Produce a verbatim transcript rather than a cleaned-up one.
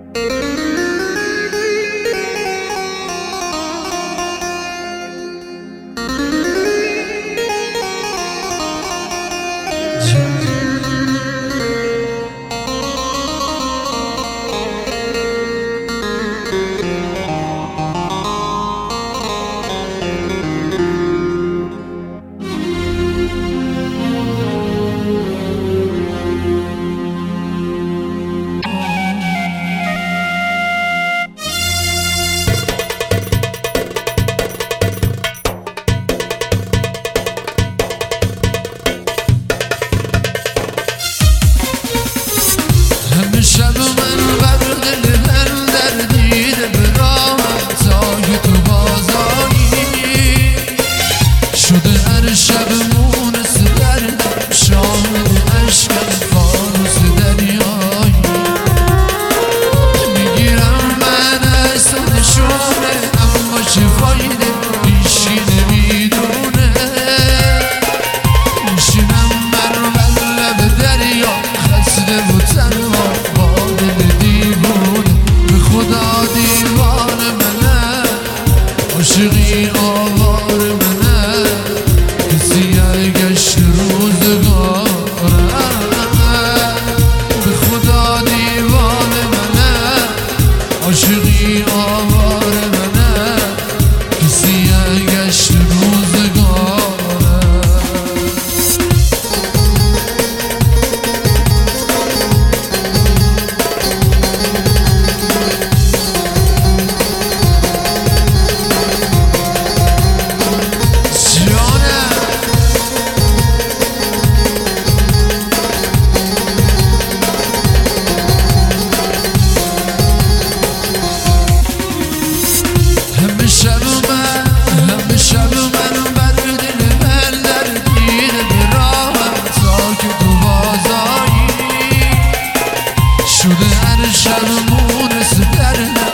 شب من بر دل من دردیده برامم تا که تو بازایی شده هر شب مونس دردم شامل عشقم فانوس دریایی میگیرم من اصلا نشونه اما چه فایده پیشی نمیدونه میشینم من بر لب دریا خسته و تنها عاشقی آوار منه کسی گشت روزگارم به خدا دیوان منه عاشقی آوار منه کسی گشت روزگارم شب من همه شب من بر دل من دردیده برامم تا که تو بازایی شده هر شب مونس دردم